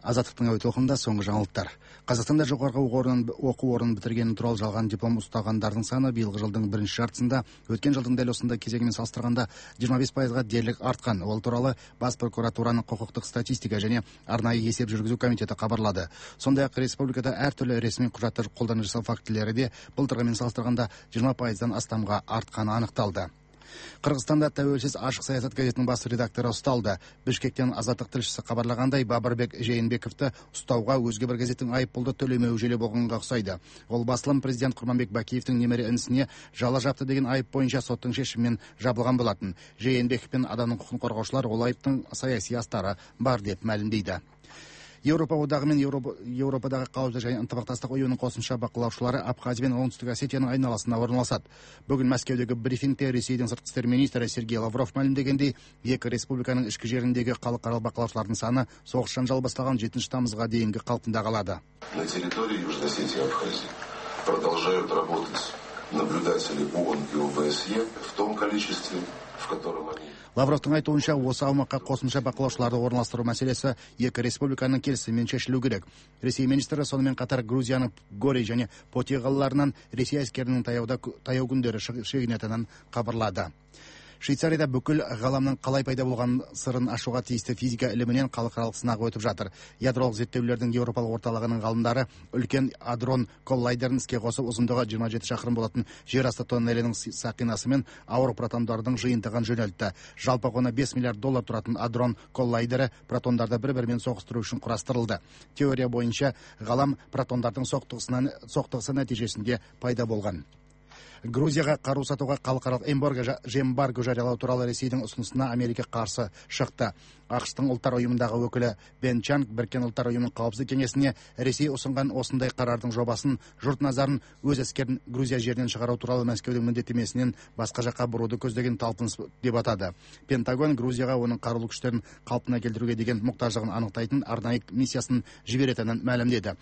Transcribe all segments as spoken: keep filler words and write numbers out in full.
Азаттықтың әуе толқынында соңғы жаңалықтар. Қазақстанда жоғарғы оқу орнын бітіргені туралы жалған диплом ұстағандардың саны биылғы жылдың бірінші жартысында өткен жылдың дәл осындай кезеңімен салыстырғанда жиырма бес пайызға дерлік артқан. Ол туралы Бас прокуратураның құқықтық статистика және арнайы есеп жүргізу комитеті хабарлады. Сондай-ақ республикада әртүрлі ресми құжаттар қолдану жасау фактілері де былтырғымен салыстырғанда жиырма пайыздан астамға артқаны анықталды. Қырғызстанда тәуелсіз ашық саясат газетінің бас редакторы ұсталды. Бішкектен Азаттық тілшісі хабарлағандай, Бабырбек Жээнбековті ұстауға өзге бір газеттің айыппұлды төлемеуі желе болғанға ұқсайды. Ол басылым президент Құрманбек Бакиевтің немере інісіне жала жапты деген айып бойынша соттың шешімімен жабылған болатын. Жээнбеков пен адамның құқығын қорғаушылар ол айыптың саяси астары бар деп мәлімдейді. Еуропа одағы мен Еуропа, Еуропадағы қауіпсіздік және ынтымақтастық ұйымының қосымша бақылаушылары Абхазия мен Оңтүстік Осетияның айналасына орналасады. Бүгін Мәскеудегі брифингте Ресейдің сыртқы істер министрі Сергей Лавров мәлімдегендей, екі республиканың ішкі жеріндегі халықаралық бақылаушылардың саны соғыс жанжалы басталған жетінші тамызға дейінгі қалпында қалады. На территории Южной Осетии и Абхазии продолжают работать наблюдатели ООН и ОБСЕ в том количестве, в котором они. Лавровтың айтуынша, осы аумаққа қосымша бақылаушыларды орналастыру мәселесі екі республиканың келісімімен шешілу керек. Ресей министрі сонымен қатар Грузияның Гори және Поти қалаларынан Ресей әскерінің таяуда таяу күндері шегінетінін хабарлады. Швейцарияда бүкіл ғаламның қалай пайда болған сырын ашуға тиісті физика ілімінен халықаралық сынақ өтіп жатыр. Ядролық зерттеулердің Еуропалық орталығының ғалымдары үлкен адрон коллайдерін іске қосып, ұзындығы жиырма жеті шақырым болатын жер асты тоннелінің сақинасымен ауыр протондардың жиынтығын жөнелтті. Жалпы құны бес миллиард доллар тұратын адрон коллайдері протондарды бір-бірімен соғыстыру үшін құрастырылды. Теория бойынша ғалам протондардың соқтығысы нәтижесінде пайда болған. Грузияға қару сатуға халықаралық эмбарго жариялау туралы Ресейдің ұсынысына Америка қарсы шықты. ақш-тың ұлттар ұйымындағы өкілі Бен Чанг Біріккен ұлттар ұйымының қауіпсіздік кеңесіне Ресей ұсынған осындай қарардың жобасын жұрт назарын өз әскерін Грузия жерінен шығару туралы Мәскеудің міндеттемесінен басқа жаққа бұруды көздеген талпыныс деп атады. Пентагон Грузияға оның қарулы күштерін қалпына келтіруге деген мұқтаждығын анықтайтын арнайы миссиясын жіберетінін мәлімдеді.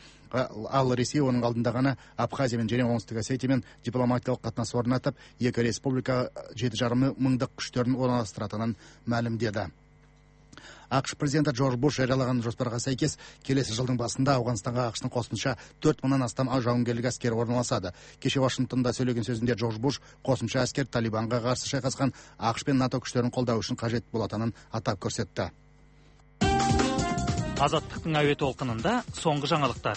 Ал Ресей оның алдында ғана Абхазия және Оңтүстік Осетиямен дипломатиялық қатынас орнатып, екі республика жеті жарым мыңдық күштерін орналастыратынын мәлімдеді. ақш президенті Джордж Буш жариялаған жоспарға сәйкес келесі жылдың басында Ауғанстанға ақш-тың қосымша төрт мыңнан астам жауынгерлік әскер орналасады. Кеше Вашингтонда сөйлеген сөзінде Джордж Буш қосымша әскер Талибанға қарсы шайқасқан ақш пен НАТО күштерін қолдау үшін қажет болатынын атап көрсетті. Азаттықтың әуе толқынында соңғы жаңалықтар.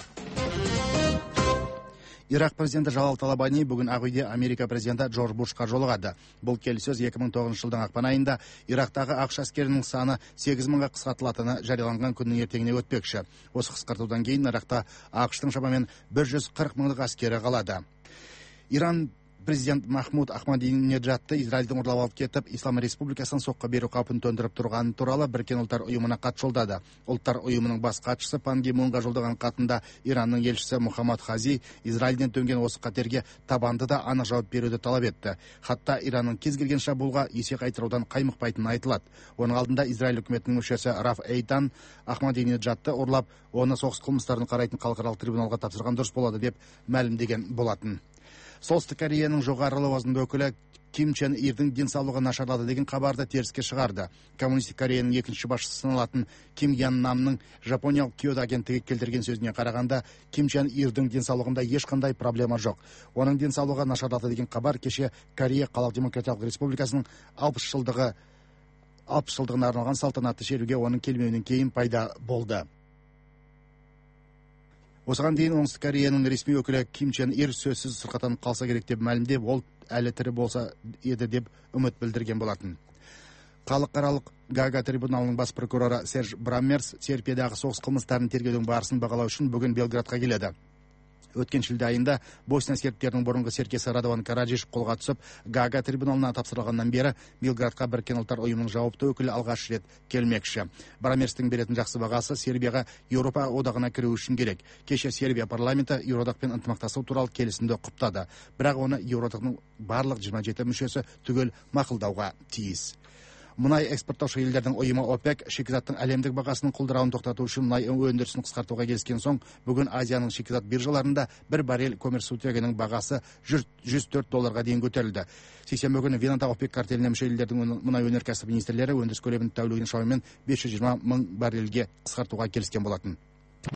Ирак президенті Жалал Талабани бүгін Ақ-үйде Америка президенті Джордж Бушқа жолығады. Бұл келіссөз екі мың тоғызыншы жылдың ақпан айында Ирактағы ақш әскерінің саны сегіз мыңға қысқартылатыны жарияланған күннің ертеңіне өтпекші. Осы қысқартудан кейін Иракта ақш-тың шамамен бір жүз қырық мыңдық әскері қалады. Иран президент Махмуд Ахмадинеджадты Израильдің ұрлап алып кетіп, Ислам Республикасының соққы беру қаупін төндіріп тұрғаны туралы Біріккен ұлттар ұйымына хат жолдады. Ұлттар ұйымының бас хатшысы Пан Ги Мунға жолдаған хатында Иранның елшісі Мухаммад Хази Израильден төнген осы қатерге табанды да анық жауап беруді талап етті. Хатта Иранның кез келген шабуылға есе қайтарудан қаймықпайтыны айтылады. Оның алдында Израиль үкіметінің мүшесі Раф Эйтан Ахмадинеджадты ұрлап, оны соғыс қылмыстарын қарайтын халықаралық трибуналға тапсырған дұрыс болады деп мәлімдеген болатын. Солтүстік Кореяның жоғары лауазымды өкілі Ким Чен Ирдің денсаулығы нашарлады деген хабарды теріске шығарды. Коммунистік Кореяның екінші басшысы саналатын Ким Ян Намның Жапониялық Киото агенттігі келтірген сөзіне қарағанда, Ким Чен Ирдің денсаулығында ешқандай проблема жоқ. Оның денсаулығы нашарлады деген хабар кеше Корея Халық Демократиялық Республикасының алпыс жылдығы алпыс жылдығына арналған салтанатты шеруге оның келмеуінен кейін пайда болды. Осыған дейін Оңтүстік Кореяның ресми өкілі Ким Чен Ир сөзсіз сырқаттанып қалса керек деп мәлімдеп, ол әлі тірі болса еді деп үміт білдірген болатын. Халықаралық Гага трибуналының бас прокуроры Серж Браммерс Сербиядағы соғыс қылмыстарын тергеудің барысын бағалау үшін бүгін Белградқа келеді. Өткен шілде айында Босния сербтерінің бұрынғы серкесі Радован Караджиш қолға түсіп, Гага трибуналына тапсырылғаннан бері Белградқа Біріккен ұлттар ұйымының жауапты өкілі алғаш рет келмекші. Браммерстің беретін жақсы бағасы Сербияға Еуропа одағына кіру үшін керек. Кеше Сербия парламенті Еуроодақпен ынтымақтасу туралы келісімді құптады. Бірақ оны Еуроодақтың барлық жиырма жеті мүшесі түгел мақұлдауға тиіс. Мұнай экспорттаушы елдердің ұйымы ОПЕК шикізаттың әлемдік бағасының құлдырауын тоқтату үшін мұнай өндірісін қысқартуға келіскен соң, бүгін Азияның шикізат биржаларында бір баррель көмірсутегінің бағасы жүз төрт долларға дейін көтерілді. Сейсенбі күні Венадағы ОПЕК картеліне мүше елдердің мұнай өнеркәсібі министрлері өндіріс көлемін тәулігіне шамамен бес жүз жиырма мың баррельге қысқартуға келіскен болатын.